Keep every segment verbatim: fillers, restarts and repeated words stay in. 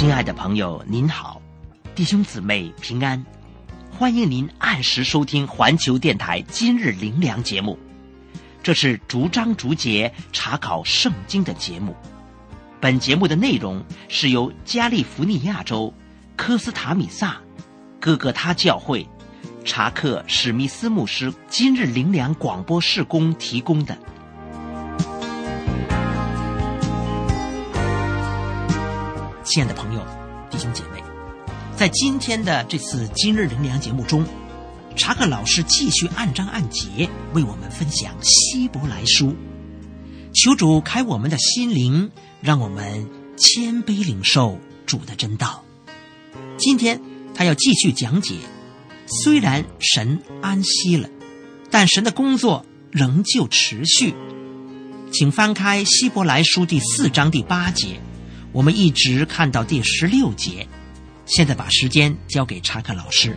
亲爱的朋友您好，弟兄姊妹平安，欢迎您按时收听环球电台今日灵粮节目。这是逐章逐节查考圣经的节目。本节目的内容是由加利福尼亚州科斯塔米萨哥哥他教会查克史密斯牧师今日灵粮广播事工提供的。亲爱的朋友弟兄姐妹，在今天的这次今日灵粮节目中，查克老师继续按章按节为我们分享希伯来书。求主开我们的心灵，让我们谦卑领受主的真道。今天他要继续讲解，虽然神安息了，但神的工作仍旧持续。请翻开希伯来书第四章第八节，我们一直看到第十六节。现在把时间交给查克老师。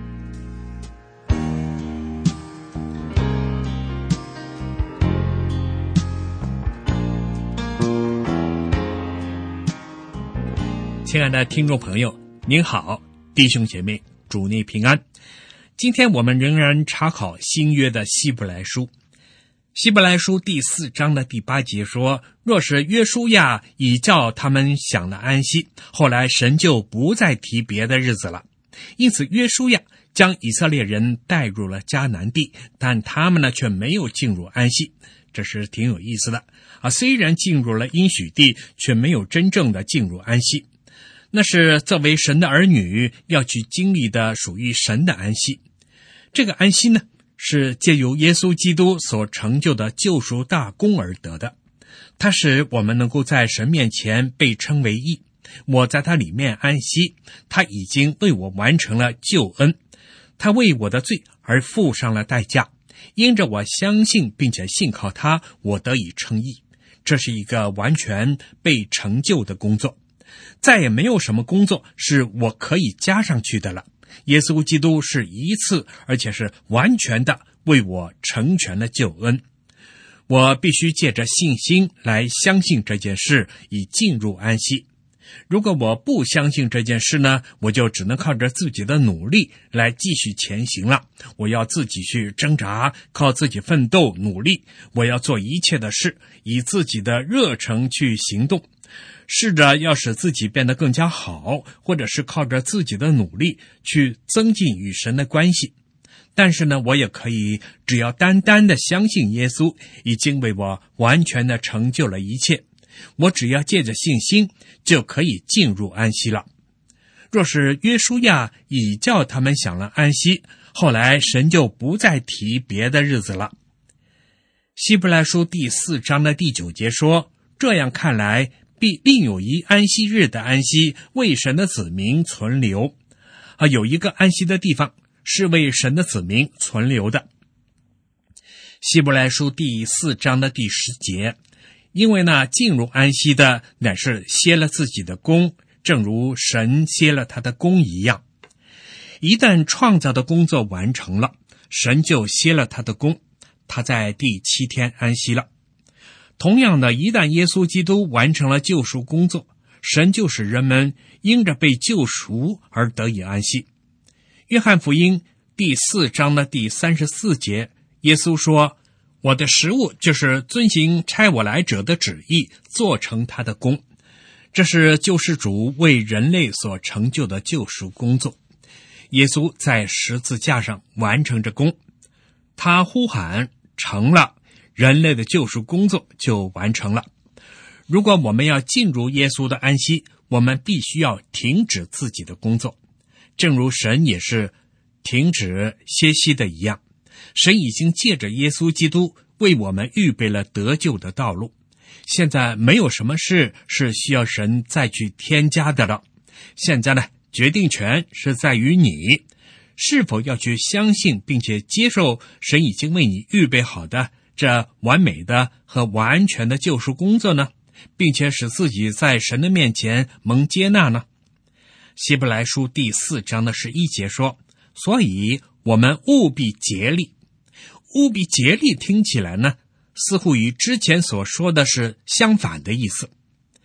亲爱的听众朋友您好，弟兄姐妹主内平安。今天我们仍然查考新约的希伯来书。希伯来书第四章的第八节说，若是约书亚已叫他们享了安息，后来神就不再提别的日子了。因此约书亚将以色列人带入了迦南地，但他们呢却没有进入安息，这是挺有意思的啊。虽然进入了应许地，却没有真正的进入安息。那是作为神的儿女要去经历的属于神的安息。这个安息呢，是借由耶稣基督所成就的救赎大功而得的。它使我们能够在神面前被称为义，我在他里面安息，他已经为我完成了救恩，他为我的罪而付上了代价，因着我相信并且信靠他，我得以称义。这是一个完全被成就的工作，再也没有什么工作是我可以加上去的了。耶稣基督是一次而且是完全的为我成全了救恩，我必须借着信心来相信这件事，以进入安息。如果我不相信这件事呢，我就只能靠着自己的努力来继续前行了。我要自己去挣扎，靠自己奋斗努力，我要做一切的事，以自己的热诚去行动，试着要使自己变得更加好，或者是靠着自己的努力去增进与神的关系。但是呢，我也可以只要单单的相信耶稣已经为我完全的成就了一切，我只要借着信心就可以进入安息了。若是约书亚已叫他们享了安息，后来神就不再提别的日子了。希伯来书第四章的第九节说，这样看来，必另有一安息日的安息为神的子民存留。啊，有一个安息的地方是为神的子民存留的。希伯来书第四章的第十节，因为呢，进入安息的乃是歇了自己的工，正如神歇了他的工一样。一旦创造的工作完成了，神就歇了他的工，他在第七天安息了。同样的，一旦耶稣基督完成了救赎工作，神就使人们因着被救赎而得以安息。约翰福音第四章的第三十四节，耶稣说，我的食物就是遵行差我来者的旨意，做成他的工。这是救世主为人类所成就的救赎工作。耶稣在十字架上完成这工，他呼喊成了，人类的救赎工作就完成了。如果我们要进入耶稣的安息，我们必须要停止自己的工作，正如神也是停止歇息的一样。神已经借着耶稣基督为我们预备了得救的道路，现在没有什么事是需要神再去添加的了。现在呢，决定权是在于你是否要去相信并且接受神已经为你预备好的这完美的和完全的救赎工作呢，并且使自己在神的面前蒙接纳呢。希伯来书第四章的十一节说，所以我们务必竭力。务必竭力听起来呢，似乎与之前所说的是相反的意思。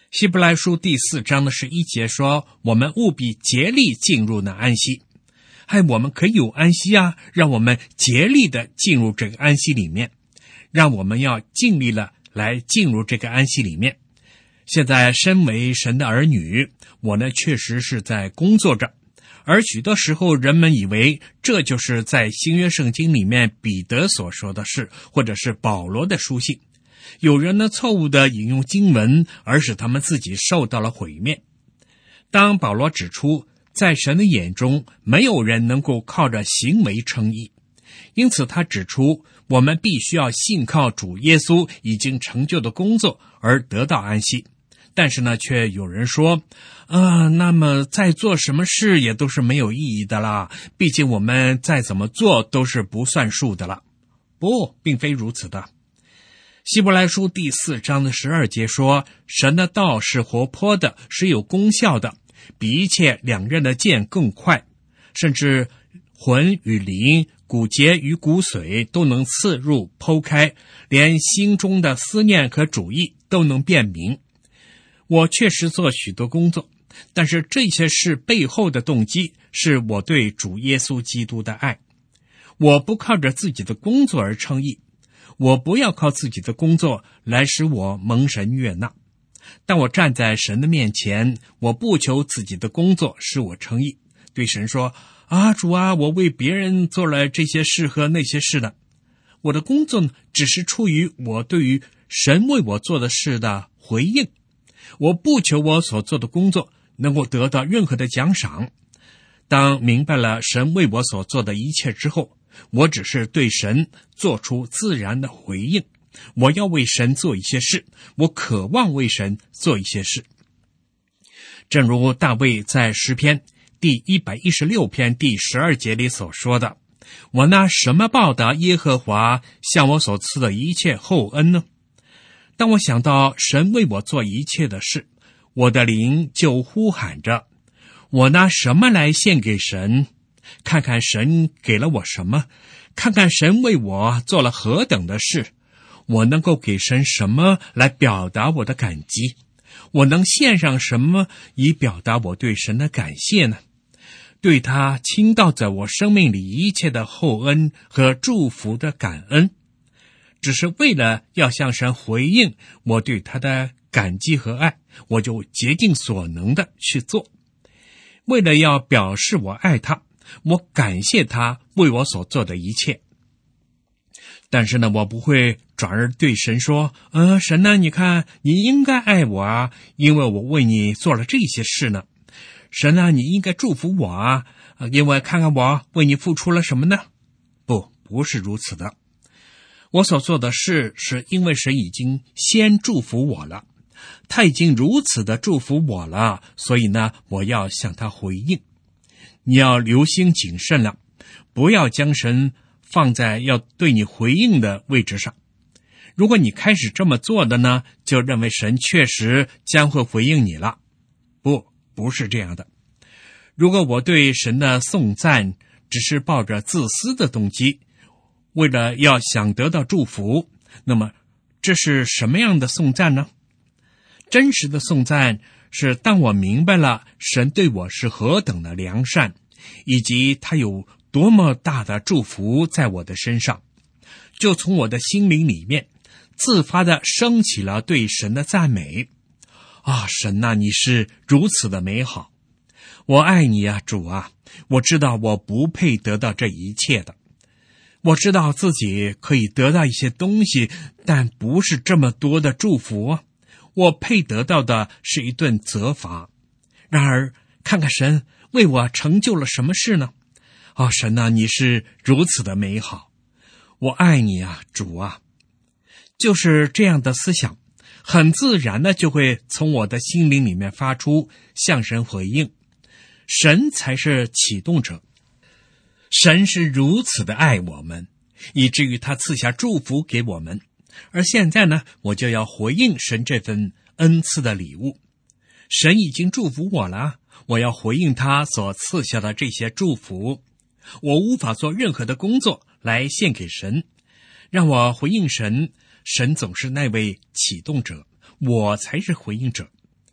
希伯来书第四章的十一节说，我们务必竭力进入那安息。嗨，我们可以有安息啊，让我们竭力的进入这个安息里面，让我们要尽力了来进入这个安息里面。现在身为神的儿女，我呢确实是在工作着，而许多时候人们以为这就是在新约圣经里面彼得所说的事，或者是保罗的书信。有人呢错误的引用经文，而使他们自己受到了毁灭。当保罗指出，在神的眼中没有人能够靠着行为称义，因此他指出我们必须要信靠主耶稣已经成就的工作而得到安息。但是呢，却有人说啊，那么再做什么事也都是没有意义的啦，毕竟我们再怎么做都是不算数的了。不，并非如此的。希伯来书第四章的十二节说，神的道是活泼的，是有功效的，比一切两刃的剑更快，甚至魂与灵、骨节与骨髓都能刺入剖开，连心中的思念和主意都能辨明。我确实做许多工作，但是这些事背后的动机是我对主耶稣基督的爱。我不靠着自己的工作而称义，我不要靠自己的工作来使我蒙神悦纳。当我站在神的面前，我不求自己的工作使我称义，对神说，啊，主啊，我为别人做了这些事和那些事的。我的工作呢，只是出于我对于神为我做的事的回应。我不求我所做的工作能够得到任何的奖赏。当明白了神为我所做的一切之后，我只是对神做出自然的回应。我要为神做一些事，我渴望为神做一些事。正如大卫在诗篇第一百一十六篇第十二节里所说的，我拿什么报答耶和华向我所赐的一切厚恩呢？当我想到神为我做一切的事，我的灵就呼喊着，我拿什么来献给神？看看神给了我什么，看看神为我做了何等的事，我能够给神什么来表达我的感激？我能献上什么以表达我对神的感谢呢？对他倾倒在我生命里一切的厚恩和祝福的感恩，只是为了要向神回应我对他的感激和爱，我就竭尽所能的去做。为了要表示我爱他，我感谢他为我所做的一切。但是呢，我不会转而对神说，呃，神呢，你看你应该爱我啊，因为我为你做了这些事呢。神呢，你应该祝福我啊，因为看看我为你付出了什么呢？不，不是如此的。我所做的事是因为神已经先祝福我了，他已经如此的祝福我了，所以呢，我要向他回应。你要留心谨慎了，不要将神放在要对你回应的位置上。如果你开始这么做的呢，就认为神确实将会回应你了。不，不是这样的。如果我对神的颂赞只是抱着自私的动机，为了要想得到祝福，那么这是什么样的颂赞呢？真实的颂赞是当我明白了神对我是何等的良善，以及他有多么大的祝福在我的身上，就从我的心灵里面自发地升起了对神的赞美。啊，神啊，你是如此的美好，我爱你啊，主啊，我知道我不配得到这一切的，我知道自己可以得到一些东西，但不是这么多的祝福啊，我配得到的是一顿责罚。然而看看神为我成就了什么事呢？哦，神啊，你是如此的美好，我爱你啊，主啊。就是这样的思想很自然的就会从我的心灵里面发出，向神回应。神才是启动者，神是如此的爱我们，以至于他赐下祝福给我们。而现在呢，我就要回应神这份恩赐的礼物。神已经祝福我了，我要回应他所赐下的这些祝福。我无法做任何的工作来献给神，让我回应神。神总是那位启动者，我才是回应者。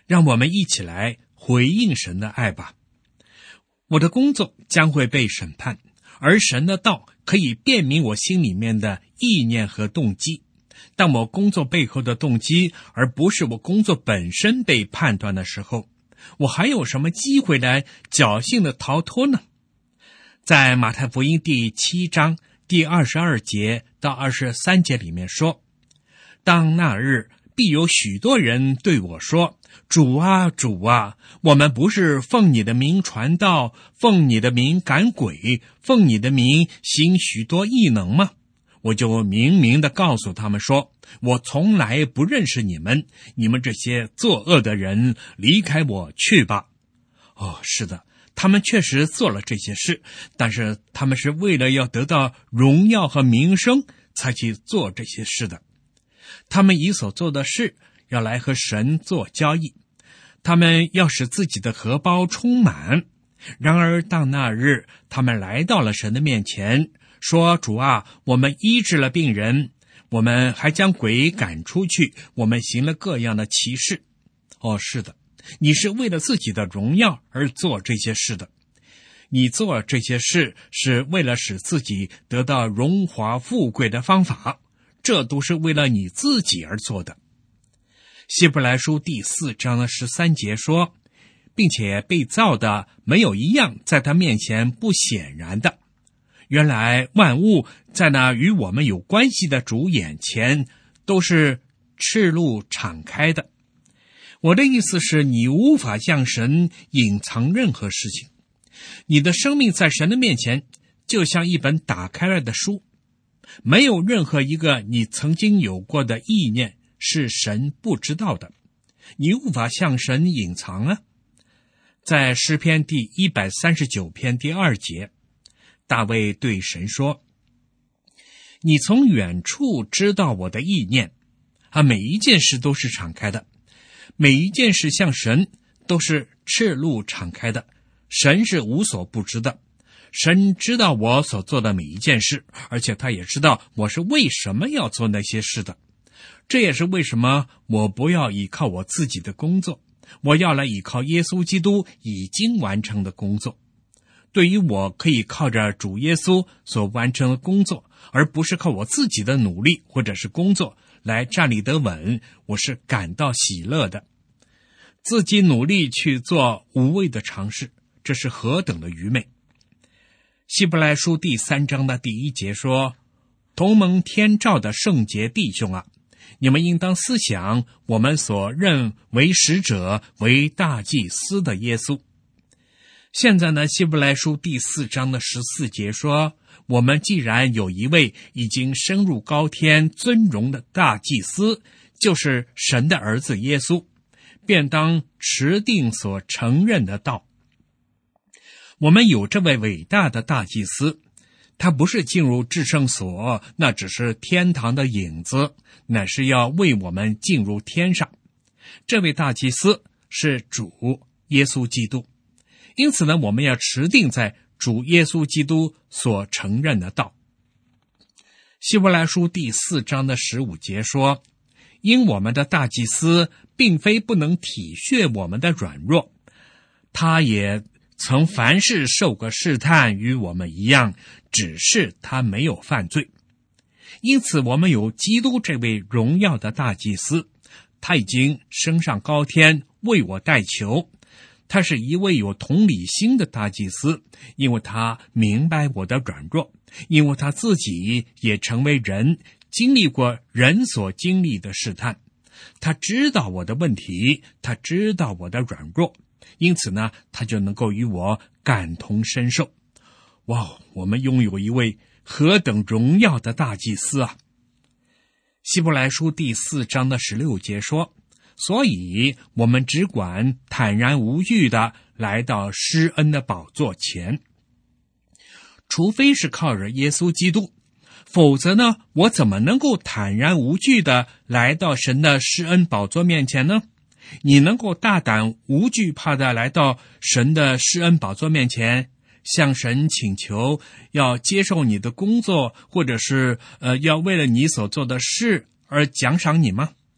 让我们一起来回应神的爱吧。我的工作将会被审判，而神的道可以辨明我心里面的意念和动机。当我工作背后的动机，而不是我工作本身被判断的时候，我还有什么机会来侥幸的逃脱呢？在马太福音第七章第二十二节到二十三节里面说，当那日必有许多人对我说，主啊，主啊，我们不是奉你的名传道，奉你的名赶鬼，奉你的名行许多异能吗？我就明明地告诉他们说，我从来不认识你们，你们这些作恶的人，离开我去吧。哦，是的，他们确实做了这些事，但是他们是为了要得到荣耀和名声才去做这些事的。他们以所做的事要来和神做交易，他们要使自己的荷包充满。然而当那日他们来到了神的面前，说，主啊，我们医治了病人，我们还将鬼赶出去，我们行了各样的奇事。哦，是的，你是为了自己的荣耀而做这些事的。你做这些事是为了使自己得到荣华富贵的方法，这都是为了你自己而做的。希伯来书第四章的十三节说，并且被造的没有一样在他面前不显然的。原来万物在那与我们有关系的主眼前都是赤露敞开的。我的意思是，你无法向神隐藏任何事情。你的生命在神的面前就像一本打开了的书，没有任何一个你曾经有过的意念是神不知道的，你无法向神隐藏啊。在诗篇第一百三十九篇第二节，大卫对神说，你从远处知道我的意念啊，每一件事都是敞开的，每一件事向神都是赤露敞开的，神是无所不知的。神知道我所做的每一件事，而且他也知道我是为什么要做那些事的。这也是为什么我不要依靠我自己的工作，我要来依靠耶稣基督已经完成的工作。对于我可以靠着主耶稣所完成的工作，而不是靠我自己的努力或者是工作来站立得稳，我是感到喜乐的。自己努力去做无谓的尝试，这是何等的愚昧。希伯来书第三章的第一节说，同蒙天照的圣洁弟兄啊，你们应当思想我们所认为使者为大祭司的耶稣。现在呢，希伯来书第四章的十四节说，我们既然有一位已经升入高天尊荣的大祭司，就是神的儿子耶稣，便当持定所承认的道。我们有这位伟大的大祭司，他不是进入至圣所，那只是天堂的影子，乃是要为我们进入天上。这位大祭司是主耶稣基督，因此呢，我们要持定在主耶稣基督所承认的道。希伯来书第四章的十五节说，因我们的大祭司并非不能体恤我们的软弱，他也曾凡事受过试探，与我们一样，只是他没有犯罪。因此我们有基督这位荣耀的大祭司，他已经升上高天，为我代求。他是一位有同理心的大祭司，因为他明白我的软弱，因为他自己也成为人，经历过人所经历的试探。他知道我的问题，他知道我的软弱，因此呢，他就能够与我感同身受。哇，我们拥有一位何等荣耀的大祭司啊！希伯来书第四章的十六节说，所以我们只管坦然无惧地来到施恩的宝座前。除非是靠着耶稣基督，否则呢，我怎么能够坦然无惧地来到神的施恩宝座面前呢？你能够大胆无惧怕地来到神的施恩宝座面前，向神请求要接受你的工作，或者是呃要为了你所做的事而奖赏你吗？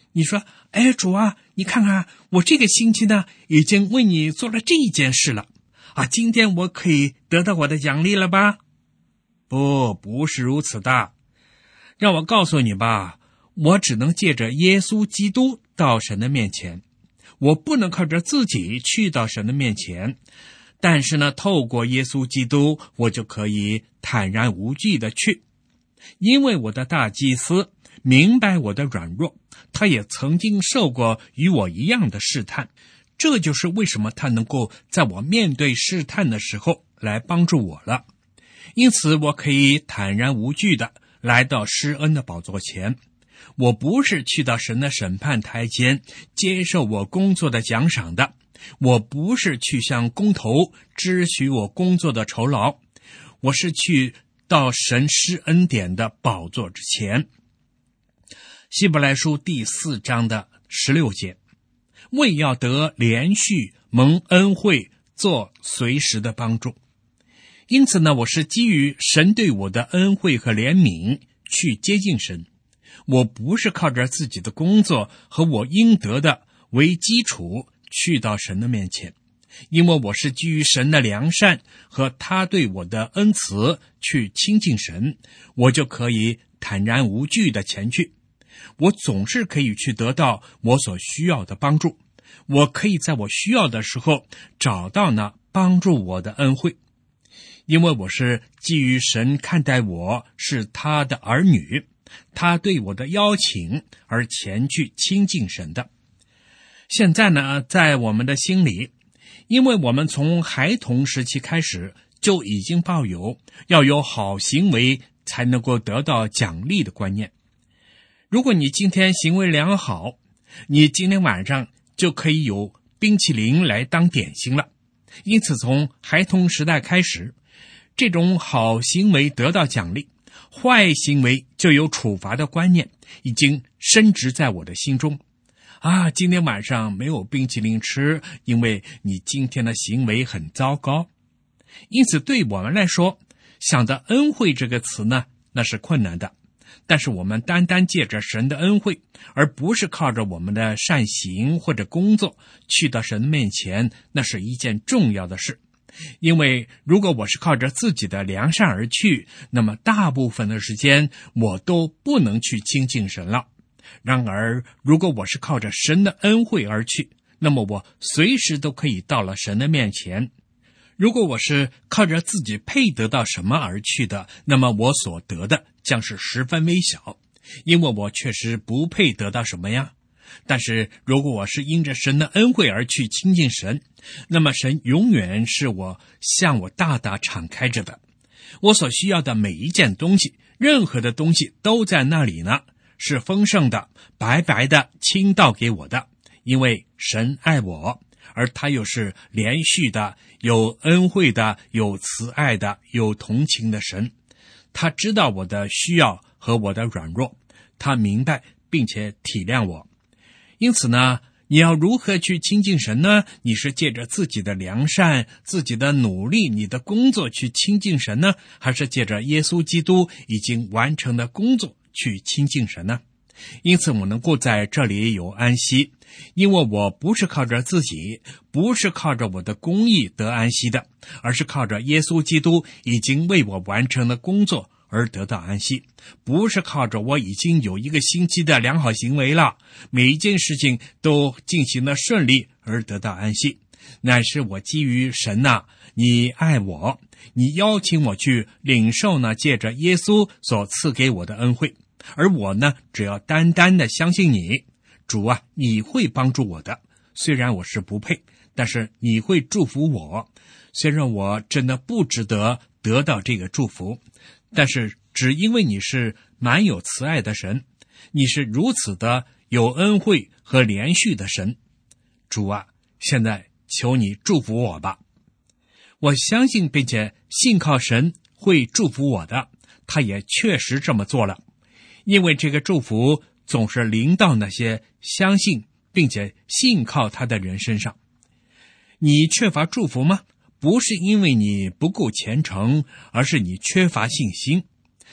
你说，哎，主啊，你看看我这个星期呢已经为你做了这一件事了啊，今天我可以得到我的奖励了吧？不，不是如此的。让我告诉你吧，我只能借着耶稣基督到神的面前，我不能靠着自己去到神的面前，但是呢，透过耶稣基督，我就可以坦然无惧的去，因为我的大祭司明白我的软弱，他也曾经受过与我一样的试探，这就是为什么他能够在我面对试探的时候来帮助我了。因此我可以坦然无惧的来到施恩的宝座前，我不是去到神的审判台前接受我工作的奖赏的，我不是去向工头支取我工作的酬劳，我是去到神施恩典的宝座之前。希伯来书第四章的十六节，为要得连续蒙恩惠，做随时的帮助。因此呢，我是基于神对我的恩惠和怜悯去接近神，我不是靠着自己的工作和我应得的为基础去到神的面前，因为我是基于神的良善和他对我的恩慈去亲近神，我就可以坦然无惧的前去。我总是可以去得到我所需要的帮助，我可以在我需要的时候找到那帮助我的恩惠，因为我是基于神看待我是他的儿女，他对我的邀请而前去亲近神的。现在呢，在我们的心里，因为我们从孩童时期开始就已经抱有要有好行为才能够得到奖励的观念。如果你今天行为良好，你今天晚上就可以有冰淇淋来当点心了。因此从孩童时代开始，这种好行为得到奖励，坏行为就有处罚的观念已经深植在我的心中。啊，今天晚上没有冰淇淋吃，因为你今天的行为很糟糕。因此对我们来说，想到恩惠这个词呢，那是困难的。但是我们单单借着神的恩惠，而不是靠着我们的善行或者工作去到神面前，那是一件重要的事。因为如果我是靠着自己的良善而去，那么大部分的时间我都不能去亲近神了。然而如果我是靠着神的恩惠而去，那么我随时都可以到了神的面前。如果我是靠着自己配得到什么而去的，那么我所得的将是十分微小，因为我确实不配得到什么呀。但是如果我是因着神的恩惠而去亲近神，那么神永远是我向我大大敞开着的，我所需要的每一件东西，任何的东西都在那里呢，是丰盛的，白白的倾倒给我的，因为神爱我，而他又是连续的，有恩惠的，有慈爱的，有同情的神。他知道我的需要和我的软弱，他明白并且体谅我。因此呢，你要如何去亲近神呢？你是借着自己的良善，自己的努力，你的工作去亲近神呢？还是借着耶稣基督已经完成的工作去亲近神呢？因此我能够在这里有安息，因为我不是靠着自己，不是靠着我的公义得安息的，而是靠着耶稣基督已经为我完成的工作而得到安息，不是靠着我已经有一个星期的良好行为了，每一件事情都进行了顺利而得到安息，乃是我基于神啊，你爱我，你邀请我去领受呢借着耶稣所赐给我的恩惠，而我呢，只要单单的相信你，主啊，你会帮助我的。虽然我是不配，但是你会祝福我。虽然我真的不值得得到这个祝福，但是只因为你是满有慈爱的神，你是如此的有恩惠和连续的神，主啊，现在求你祝福我吧。我相信并且信靠神会祝福我的，他也确实这么做了。因为这个祝福总是临到那些相信并且信靠他的人身上。你缺乏祝福吗？不是因为你不够虔诚，而是你缺乏信心。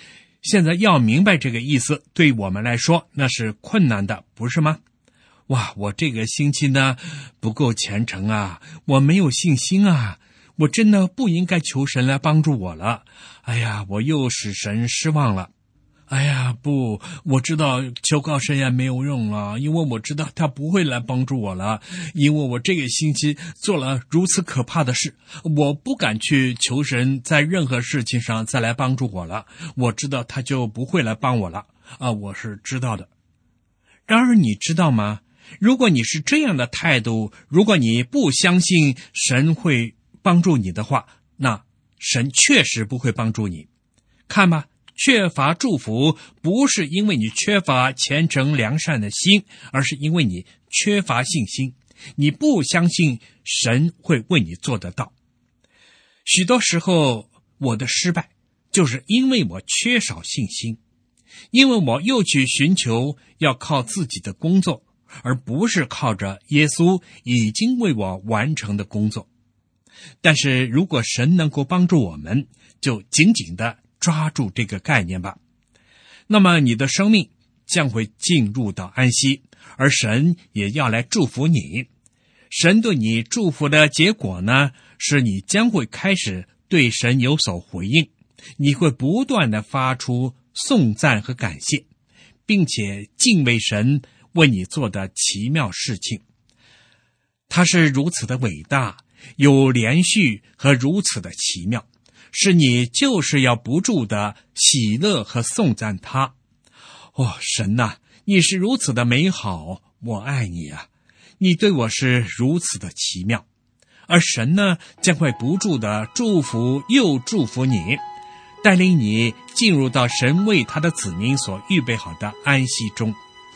现在要明白这个意思，对我们来说那是困难的，不是吗？哇，我这个星期呢不够虔诚啊，我没有信心啊，我真的不应该求神来帮助我了。哎呀，我又使神失望了。哎呀，不，我知道求告神也没有用了，因为我知道他不会来帮助我了，因为我这个星期做了如此可怕的事，我不敢去求神在任何事情上再来帮助我了，我知道他就不会来帮我了啊，我是知道的。然而你知道吗？如果你是这样的态度，如果你不相信神会帮助你的话，那神确实不会帮助你。看吧，缺乏祝福不是因为你缺乏虔诚良善的心，而是因为你缺乏信心，你不相信神会为你做得到。许多时候我的失败就是因为我缺少信心，因为我又去寻求要靠自己的工作，而不是靠着耶稣已经为我完成的工作。但是如果神能够帮助我们，就紧紧地抓住这个概念吧，那么你的生命将会进入到安息，而神也要来祝福你。神对你祝福的结果呢，是你将会开始对神有所回应，你会不断地发出颂赞和感谢，并且敬畏神为你做的奇妙事情。他是如此的伟大，有连续和如此的奇妙，是你就是要不住的喜乐和颂赞他。哦，神哪，你是如此的美好，我爱你啊，你对我是如此的奇妙。而神呢，将会不住的祝福又祝福你，带领你进入到神为他的子民所预备好的安息中。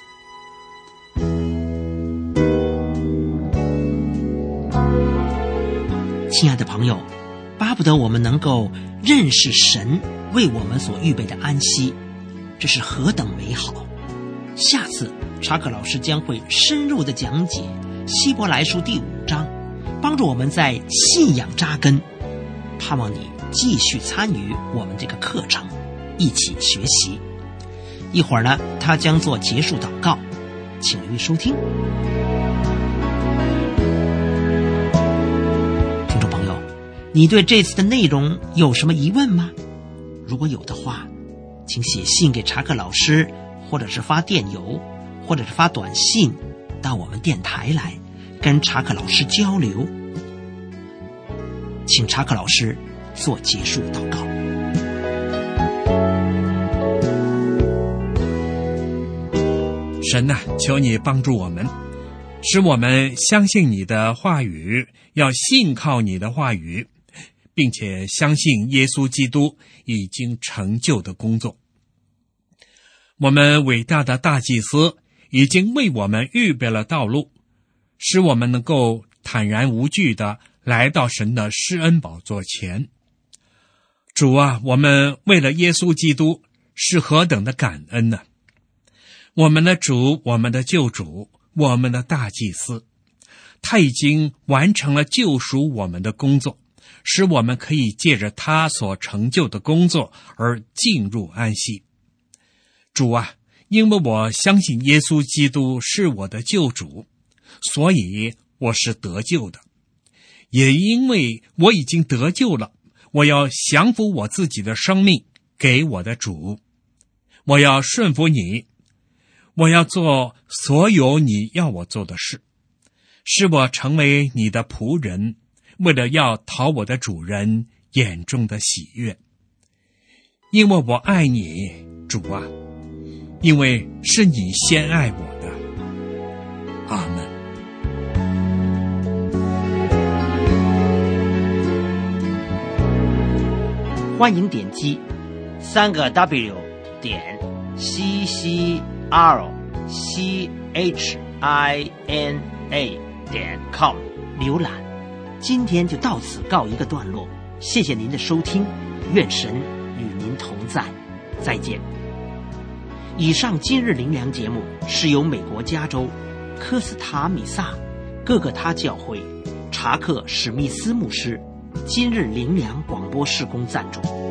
亲爱的朋友，巴不得我们能够认识神为我们所预备的安息，这是何等美好。下次查克老师将会深入的讲解希伯来书第五章，帮助我们在信仰扎根。盼望你继续参与我们这个课程，一起学习。一会儿呢，他将做结束祷告，请留意收听。听众朋友，你对这次的内容有什么疑问吗？如果有的话，请写信给查克老师，或者是发电邮，或者是发短信到我们电台来，跟查克老师交流。请查克老师做结束祷告。 神啊，求你帮助我们，使我们相信你的话语，要信靠你的话语，并且相信耶稣基督已经成就的工作。我们伟大的大祭司已经为我们预备了道路，使我们能够坦然无惧地来到神的施恩宝座前。主啊，我们为了耶稣基督是何等的感恩呢？我们的主，我们的救主，我们的大祭司，他已经完成了救赎我们的工作，使我们可以借着他所成就的工作而进入安息。主啊，因为我相信耶稣基督是我的救主，所以我是得救的。也因为我已经得救了，我要降服我自己的生命给我的主，我要顺服你，我要做所有你要我做的事，使我成为你的仆人，为了要讨我的主人眼中的喜悦。因为我爱你，主啊，因为是你先爱我的。阿们。 欢迎点击三个 W 点 C C R C H I N A 点 com 浏览。今天就到此告一个段落，谢谢您的收听，愿神与您同在，再见。以上今日灵粮节目是由美国加州科斯塔米萨各个他教会查克史密斯牧师今日灵粮广播事工赞助。